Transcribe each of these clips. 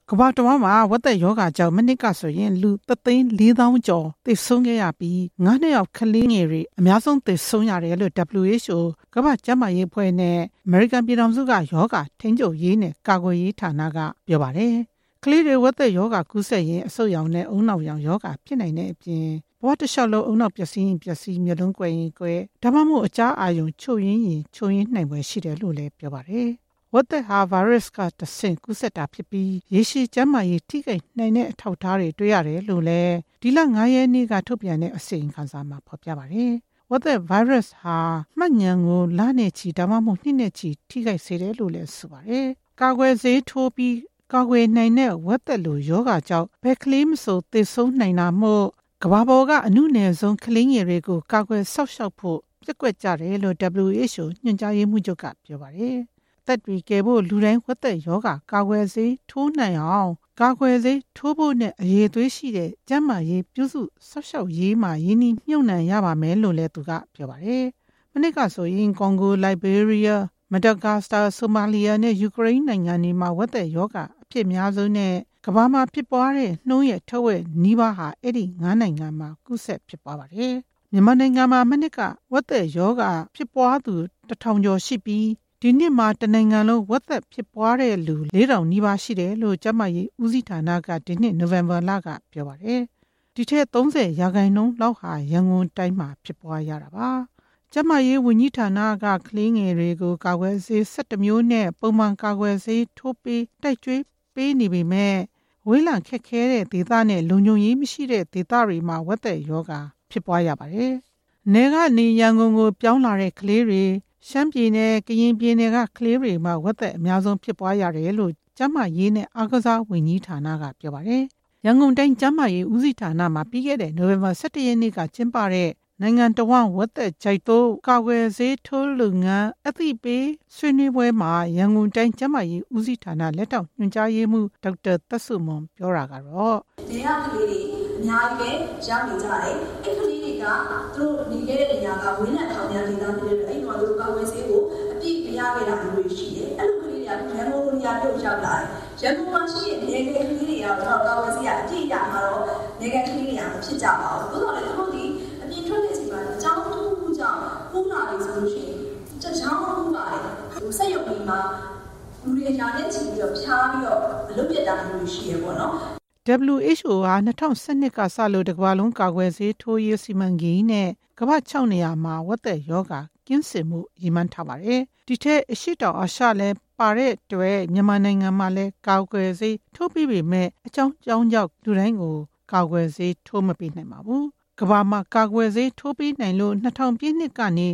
ကမ္ဘာတဝန်းမှာဝက်သက်ရောဂါကြောင့်မနစ်ကဆိုရင်လူ3,400,000ကျော်သေဆုံးခဲ့ရပြီး9နှစ်အောက်ကလေးငယ်တွေအများဆုံးသေဆုံးရတယ်လို့ WHO ကမ္ဘာ့ကျန်းမာရေးအဖွဲ့နဲ့ American ပြည်ထောင်စုကရောဂါထိန်းချုပ်ရေးနဲ့ကာကွယ်ရေးဌာနကပြောပါတယ်။ကလေးတွေဝက်သက်ရောဂါကူးစက်ရင်အဆုတ်ရောင်နဲ့အုံနောက်ရောင်ရောဂါဖြစ်နိုင်တဲ့အပြင်ဘဝတစ်လျှောက်လုံးအုံနောက်ပျက်စီးမျိုးလုံးကွယ်ရင်ကွယ်ဒါမှမဟုတ်အကြားအာရုံချို့ယွင်းနိုင်ပွဲရှိတယ်လို့လည်းပြောပါတယ်။ဝက်သက်ဟာဗိုင်းရပ်စ်ကတဆင့်ကူးစက်တာဖြစ်ပြီးရေရှည်ကျန်းမာရေးထိခိုက်နိုင်တဲ့အထောက်အထားတွေတွေ့ရတယ်လို့လည်းဒီလ9ရက်နေ့ကထုတ်ပြန်တဲ့အစီရင်ခံစာမှာဖော်ပြပါတယ်။ဝက်သက်ဗိုင်းရပ်စ်ဟာမှတ်ဉာဏ်ကိုလနဲ့ချီဒါမှမဟုတ်နှစ်နဲ့ချီထိခိုက်စေတယ်လို့လည်းဆိုပါတယ်။ကာကွယ်ဆေးထိုးပြီးကာကွယ်နိုင်တဲ့ဝက်သက်လိုရောဂါကြောင့်ဘယ်ကလေးမဆိုသေဆုံးနိုင်တာမို့ကမ္ဘာပေါ်ကအနုနယ်ဆုံးကလေးငယ်တွေကိုကာကွယ်ဆောက်ရှောက်ဖို့ပြက်ကွက်ကြတယ်လို့ WHO ညွှန်ကြားရေးမှူးချုပ်ကပြောပါတယ်။သက်တွေကယ်ဖို့လူတိုင်းဝက်သက်ရောဂါကာကွယ်ဆေးထိုးနိုင်အောင်ကာကွယ်ဆေးထိုးဖို့နဲ့အရေးသွေးရှိတဲ့ကျန်းမာရေးပြုစုဆောက်ရှောက်ရေးမှာရင်းနှီးမြှုပ်နှံရပါမယ်လို့လည်းသူကပြောပါတယ်။မနေ့ကဆိုရင်ကွန်ဂိုလိုက်ဘေးရီးယားမဒဂါစတာဆိုမာလီယာနဲ့ယူကရိန်းနိုင်ငံတွေမှာဝက်သက်ရောဂါအဖြစ်များဆုံးနဲ့ကမ္ဘာမှာဖြစ်ပွားတဲ့နှုန်းရဲ့ထက်ဝက်နီးပါးဟာအဲ့ဒီ9နိုင်ငံမှာကူးစက်ဖြစ်ပွားပါတယ်။မြန်မာနိုင်ငံမှာမနှစ်ကဝက်သက်ရောဂါဖြစ်ပွားသူ1000ကျော်ရှိပြီးဒီနှစ်မှာတနိုင်ငံလုံးဝက်သက်ဖြစ်ပွားတဲ့လူ4,000နီးပါးရှိတယ်လို့ကျန်းမာရေးဦးစီးဌာနကဒီနှစ်နိုဝင်ဘာလကပြောပါတယ်။ဒီထက်30%လောက်ဟာရန်ကုန်တိုင်းမှာဖြစ်ပွားရတာပါ။ကျန်းမာရေးဝန်ကြီးဌာနကကလေးငယ်တွေကိုကာကွယ်ဆေး17မျိုးနဲ့ပုံမှန်ကာကွယ်ဆေးထိုးပေးတိုက်ကျွေးပေးနေပေမဲ့ဝေးလံခက်ခဲတဲ့ဒေသနဲ့လုံခြုံရေးမရှိတဲ့ဒေသတွေမှာဝက်သက်ရောဂါဖြစ်ပွားရပါတယ်။နယ်ကနေရန်ကုန်ကိုပြောင်းလာတဲ့ကလေးတွေရှမ်းပြည်နယ်ကရင်ပြည်နယ်ကကလေးတွေမှာဝက်သက်အများဆုံးဖြစ်ပွားရတယ်လို့ကျန်းမာရေးနဲ့အားကစားဝန်ကြီးဌာနကပြောပါတယ်။ရန်ကုန်တိုင်းကျန်းမာရေးဦးစီးဌာနမှာပြီးခဲ့တဲ့နိုဝင်ဘာ17ရက်နေ့ကကျင်းပတဲ့နိုင်ငံတော်ဝက်သက်ဂျိုက်တိုးကာကွယ်ဆေးထိုးလုပ်ငန်းအသိပေးဆွေးနွေးပွဲမှာရန်ကုန်တိုင်းကျန်းမာရေးဦးစီးဌာနလက်ထောက်ညွှန်ကြားရေးမှူးဒေါက်တာသက်စုမွန်ပြောတာကတော့နေရာကလေးတွေအများကြီးပဲရောက်နေကြတယ်။အဲ့ကလေးတွေကသူတို့နေခဲ့တဲ့နေရာကဝင်းနဲ့ထောင်များဒေသတွေအဲ့တော့သူတို့ကာကွယ်ဆေးကိုအပြည့်မရခဲ့တာမျိုးရှိတယ်။အဲ့လိုကလေးတွေကရန်ကုန်နေရာပြုတ်ရောက်လာတယ်။ရန်ကုန်မှာရှိတဲ့နေကလေးတွေကတော့ကာကွယ်ဆေးကအပြည့်ရမှာတော့နေကလေးတွေကမဖြစ်ကြပါဘူး။သို့တော်လည်းသူတို့ဒီအပြင်ထွက်တဲ့အချိန်မှာအကြောင်းတစ်ခုကြောင့်ပူလာတယ်ဆိုလို့ရှိရင်ကြောင်းပူပါတယ်။သူစက်ရုံတွေမှာလူတွေညာနဲ့ချီပြီးတော့ဖြားပြီးတော့အလုပ်ပြတ်တာမျိုးရှိရပေါ့နော်။ WHO ဟာ2012ကစလို့တကမ္ဘာလုံးကာကွယ်ဆေးထိုးရေးစီမံကိန်းနဲ့ကမ္ဘာ6နေရာမှာဝက်သက်ရောဂါကင်းစင်မှုရည်မှန်းထားပါတယ်။ဒီထက်အရှိတောင်အာရှလည်းပါတဲ့အတွက်မြန်မာနိုင်ငံမှာလည်းကာကွယ်ဆေးထိုးပြီးပေမဲ့အကြောင်းကြောင့်လူတိုင်းကိုကာကွယ်ဆေးထိုးမပေးနိုင်ပါဘူး။ကမ္ဘာမှာကာကွယ်ဆေးထိုးပေးနိုင်လို့2000ပြည့်နှစ်ကနေ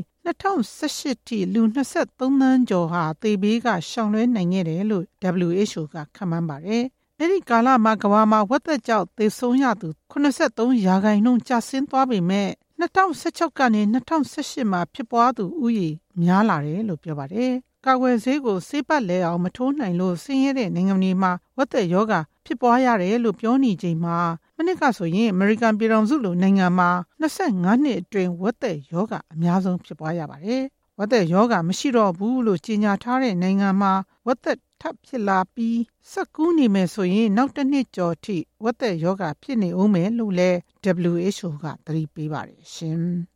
2018ထိလူ23သန်းကျော်ဟာသေဘေးကရှောင်လွှဲနိုင်ခဲ့တယ်လို့ WHO ကခန့်မှန်းပါတယ်။အဲဒီကာလမှာကမ္ဘာမှာဝက်သက်ကြောင့်သေဆုံးရသူ83%ကျဆင်းသွားပေမဲ့2016ကနေ2018မှာဖြစ်ပွားသူဦးရေများလာတယ်လို့ပြောပါတယ်။ကာကွယ်ဆေးကိုဆေးပတ်လဲအောင်မထိုးနိုင်လို့ဆင်းရဲတဲ့နိုင်ငံတွေမှာဝက်သက်ရောဂါဖြစ်ပွားရတယ်လို့ပြောနေချိန်မှာမနှစ်ကဆိုရင်အမေရိကန်ပြည်ထောင်စုလိုနိုင်ငံမှာ25နှစ်အတွင်းဝက်သက်ရောဂါအများဆုံးဖြစ်ပွားရပါတယ်။ဝက်သက်ရောဂါမရှိတော့ဘူးလို့ကြေညာထားတဲ့နိုင်ငံမှာဝက်သက်ထပ်ဖြစ်လာပြီးဆက်ကူးနေမယ်ဆိုရင်နောက်တစ်နှစ်ကျော်ထိဝက်သက်ရောဂါဖြစ်နေဦးမယ်လို့လည်း WHO ကသတိပေးပါတယ်ရှင်။